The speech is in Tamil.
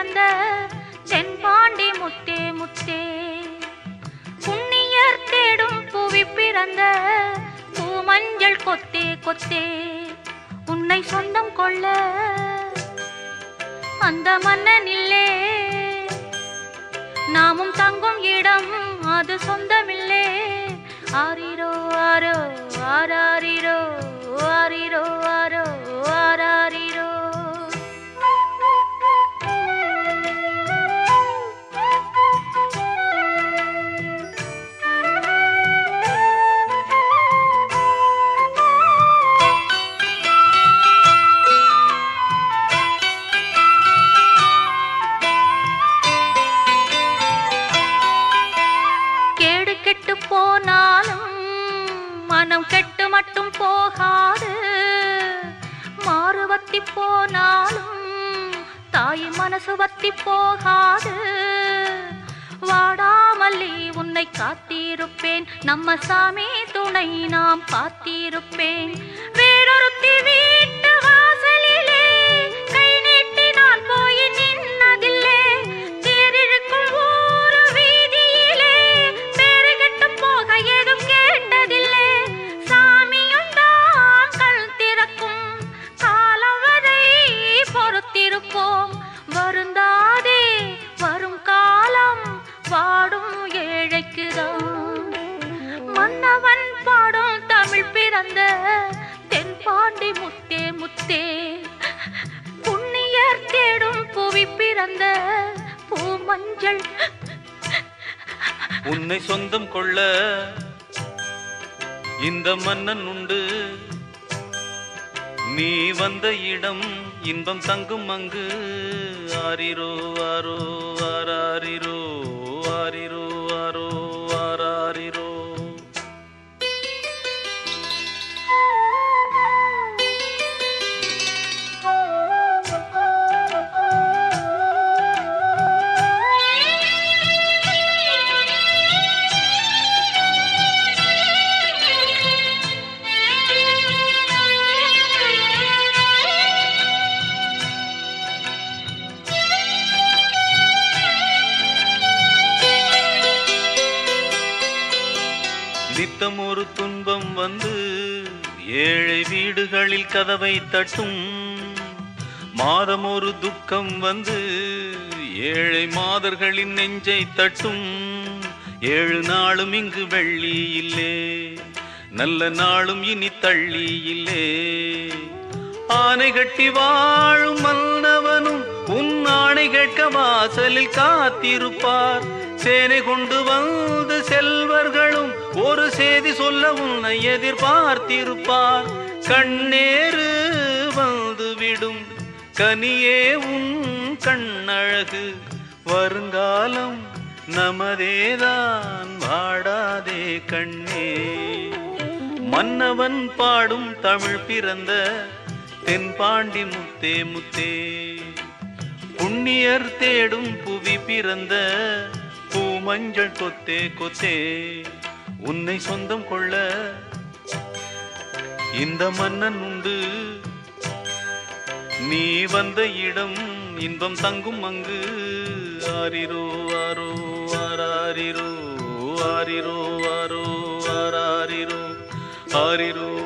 பிறந்த தென்பாண்டி முத்தே முத்தே, புண்ணியர் தேடும் புவி பிறந்த பூமஞ்சள் கொத்தே கொத்தே, உன்னை சொந்தம் கொள்ள அந்த மன்னனில்லே, நாமும் தங்கும் இடம் அது சொந்தமில்லே. ஆரிரோ ஆரோ ஆராரிரோ ஆரிரோ ஆரோ ஆராரிரோ. கேடு கெட்டு போனாலும் மனம் கெட்டு மட்டும் போகாது, மாறு வத்தி போனாலும் தாய் மனசு வத்தி போகாது. வாடாமல்லி உன்னை காத்திருப்பேன், நம்ம சாமி துணை நாம் பார்த்திருப்பேன். வேறொருத்தி வீட்டு வாசலிலே கை நீட்டி நான் போய் நின்னதில்லை, தேரிழுக்கும் ஊரு வீதியிலே பேரு கெட்டு போக ஏதும் கேட்டதில்லை. சாமியும் தான் கண் திறக்கும் காலம் வரை பொறுத்திருப்போம், வருந்தாதே வரும் காலம் வாடும் ஏழைக்குதான். மன்னவன் பாடும் தமிழ் பிறந்த தென்பாண்டி முத்தே முத்தே, புண்ணியர் தேடும் புவி பிறந்த பூமஞ்சள். உன்னை சொந்தம் கொள்ள இந்த மன்னன் உண்டு, நீ வந்த இடம் இன்பம் தங்கும் அங்கு. ஆரிரோ ஆரோ ஆராரிரோ ஆரிரோ ஆரோ ஆராரிரோ. நித்தம் ஒரு துன்பம் வந்து ஏழை வீடுகளில் கதவை தட்டும், மாதம் ஒரு துக்கம் வந்து ஏழை மாதர்களின் நெஞ்சை தட்டும். 7 நாளும் இங்கு வெள்ளி இல்லே, நல்ல நாளும் இனி தள்ளி இல்லே. ஆனை கட்டி வாழும் மன்னவனும் உன் ஆணை கேட்க வாசலில் காத்திருப்பார். சேனை கொண்டு வந்து செல்வர்களும் ஒரு செய்தி சொல்ல உன்னை எதிர்பார்த்திருப்பார். கண்ணேறு வந்துவிடும் கனியே உன் கண்ணழகு, வருங்காலம் நமதேதான் வாடாதே கண்ணே. மன்னவன் பாடும் தமிழ் பிறந்த தென்பாண்டி முத்தே முத்தே, புண்ணியர் தேடும் புவி பிறந்த பூமஞ்சள் கொத்தே கொத்தே, உன்னை சொந்தம் கொள்ள இந்த மன்னன் உண்டு, நீ வந்த இடம் இன்பம் தங்கும் அங்கு. ஆரிரோ ஆரோ ஆராரிரோ ஆரிரோ ஆரோ ஆராரிரோ ஆரிரோ